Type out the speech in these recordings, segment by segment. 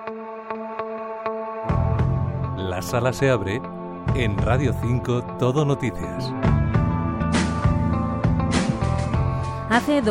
La sala se abre en Radio 5 Todo Noticias. Hace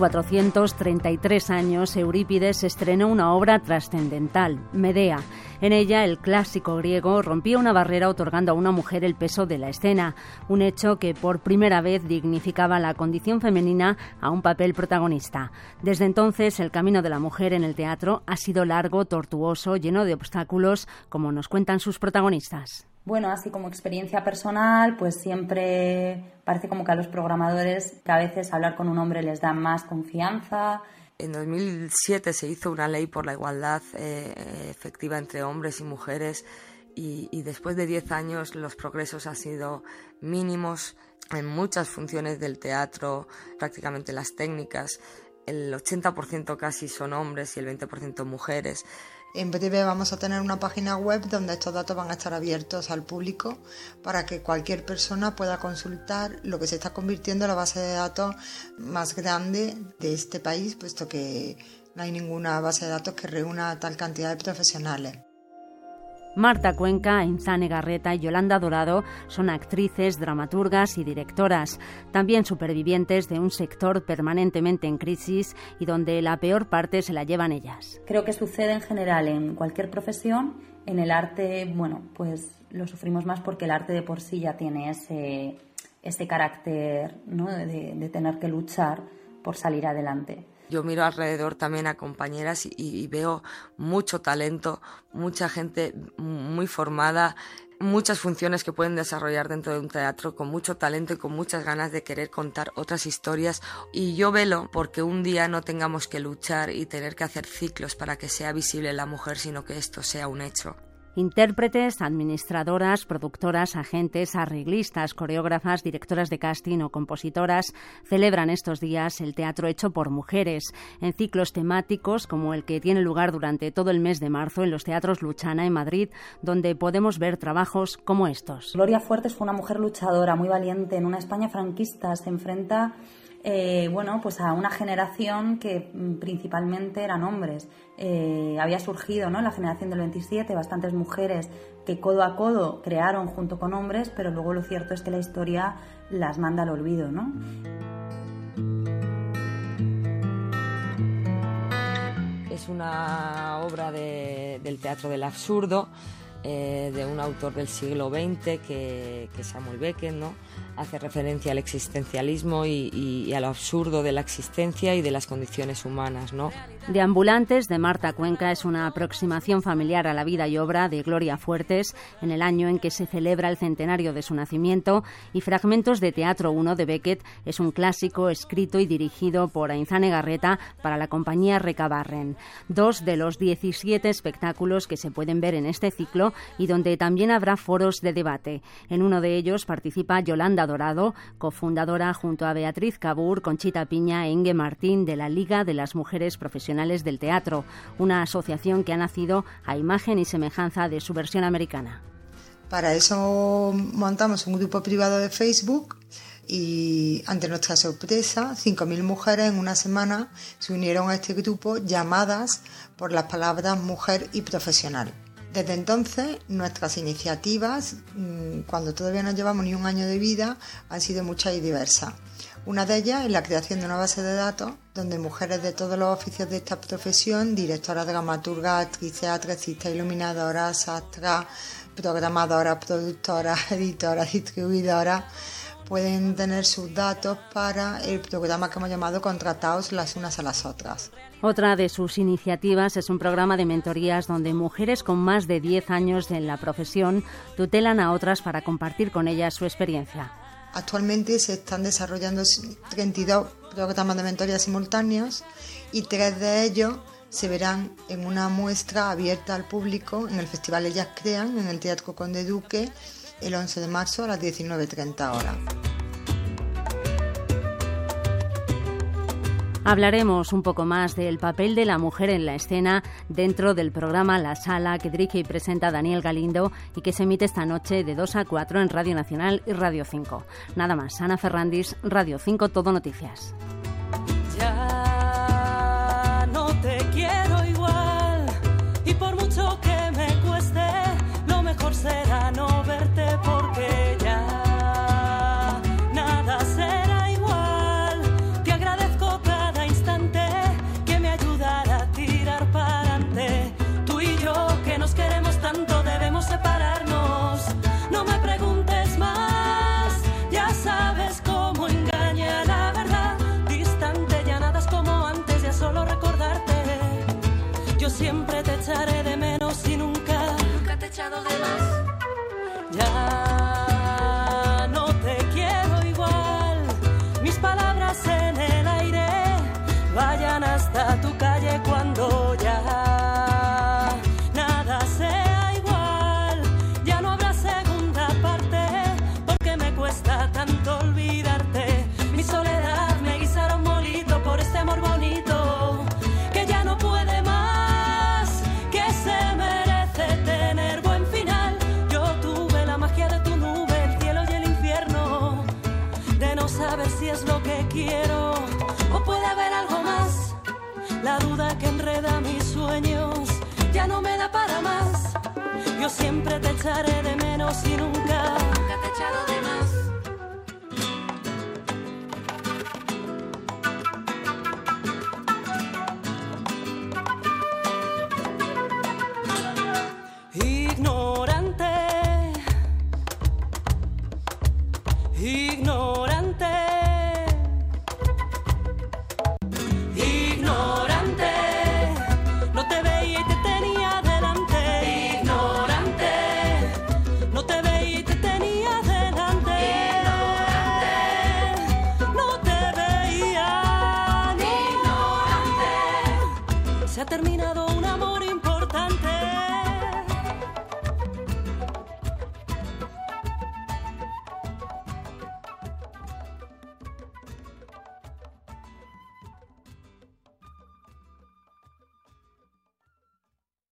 2433 años, Eurípides estrenó una obra trascendental, Medea. En ella, el clásico griego rompía una barrera otorgando a una mujer el peso de la escena, un hecho que por primera vez dignificaba la condición femenina a un papel protagonista. Desde entonces, el camino de la mujer en el teatro ha sido largo, tortuoso, lleno de obstáculos, como nos cuentan sus protagonistas. Bueno, así como experiencia personal, pues siempre parece como que a los programadores que a veces hablar con un hombre les da más confianza. En 2007 se hizo una ley por la igualdad efectiva entre hombres y mujeres y después de 10 años los progresos han sido mínimos en muchas funciones del teatro, prácticamente las técnicas. El 80% casi son hombres y el 20% mujeres. En breve vamos a tener una página web donde estos datos van a estar abiertos al público para que cualquier persona pueda consultar lo que se está convirtiendo en la base de datos más grande de este país, puesto que no hay ninguna base de datos que reúna tal cantidad de profesionales. Marta Cuenca, Ainzane Garreta y Yolanda Dorado son actrices, dramaturgas y directoras, también supervivientes de un sector permanentemente en crisis y donde la peor parte se la llevan ellas. Creo que sucede en general en cualquier profesión. En el arte, bueno, pues lo sufrimos más porque el arte de por sí ya tiene ese carácter, ¿no?, de tener que luchar por salir adelante. Yo miro alrededor también a compañeras y veo mucho talento, mucha gente muy formada, muchas funciones que pueden desarrollar dentro de un teatro con mucho talento y con muchas ganas de querer contar otras historias. Y yo velo porque un día no tengamos que luchar y tener que hacer ciclos para que sea visible la mujer, sino que esto sea un hecho. Intérpretes, administradoras, productoras, agentes, arreglistas, coreógrafas, directoras de casting o compositoras celebran estos días el teatro hecho por mujeres en ciclos temáticos como el que tiene lugar durante todo el mes de marzo en los teatros Luchana en Madrid, donde podemos ver trabajos como estos. Gloria Fuertes fue una mujer luchadora, muy valiente. En una España franquista se enfrenta pues a una generación que principalmente eran hombres. Había surgido, ¿no?, la generación del 27, bastantes mujeres que codo a codo crearon junto con hombres, pero luego lo cierto es que la historia las manda al olvido, ¿no? Es una obra del teatro del absurdo, de un autor del siglo XX que Samuel Beckett, ¿no?, hace referencia al existencialismo y a lo absurdo de la existencia y de las condiciones humanas, ¿no? Deambulantes, de Marta Cuenca, es una aproximación familiar a la vida y obra de Gloria Fuertes en el año en que se celebra el centenario de su nacimiento, y Fragmentos de Teatro 1 de Beckett es un clásico escrito y dirigido por Ainzane Garreta para la compañía Recabarren. 2 de los 17 espectáculos que se pueden ver en este ciclo y donde también habrá foros de debate. En uno de ellos participa Yolanda Dorado, cofundadora junto a Beatriz Cabur, Conchita Piña e Inge Martín de la Liga de las Mujeres Profesionales del Teatro, una asociación que ha nacido a imagen y semejanza de su versión americana. Para eso montamos un grupo privado de Facebook y, ante nuestra sorpresa, 5.000 mujeres en una semana se unieron a este grupo llamadas por las palabras mujer y profesional. Desde entonces, nuestras iniciativas, cuando todavía no llevamos ni un año de vida, han sido muchas y diversas. Una de ellas es la creación de una base de datos donde mujeres de todos los oficios de esta profesión, directoras, dramaturgas, actrices, atrecistas, iluminadoras, sastras, programadoras, productoras, editoras, distribuidoras, pueden tener sus datos para el programa que hemos llamado Contrataos las unas a las otras. Otra de sus iniciativas es un programa de mentorías donde mujeres con más de 10 años en la profesión tutelan a otras para compartir con ellas su experiencia. Actualmente se están desarrollando 32 programas de mentoría simultáneos y 3 de ellos se verán en una muestra abierta al público en el Festival Ellas Crean, en el Teatro Conde Duque, el 11 de marzo a las 19:30 horas. Hablaremos un poco más del papel de la mujer en la escena dentro del programa La Sala, que dirige y presenta Daniel Galindo y que se emite esta noche de 2 a 4 en Radio Nacional y Radio 5. Nada más, Ana Ferrandis, Radio 5 Todo Noticias. Ya no te quiero igual y por mucho Yo siempre te echaré de menos y nunca te he echado de más. Ya no te quiero igual. Mis palabras en el aire vayan hasta tu calle cuando ya nada sea igual. Ya no habrá segunda parte porque me cuesta tanto olvidarte. Mi soledad me guisará un molito por este amor bonito que ya no puede más, que se merece tener buen final. Yo tuve la magia de tu nube, el cielo y el infierno, de no saber si es lo que quiero o puede haber algo más. La duda que enreda mis sueños ya no me da para más. Yo siempre te echaré de menos y nunca te he echado de más.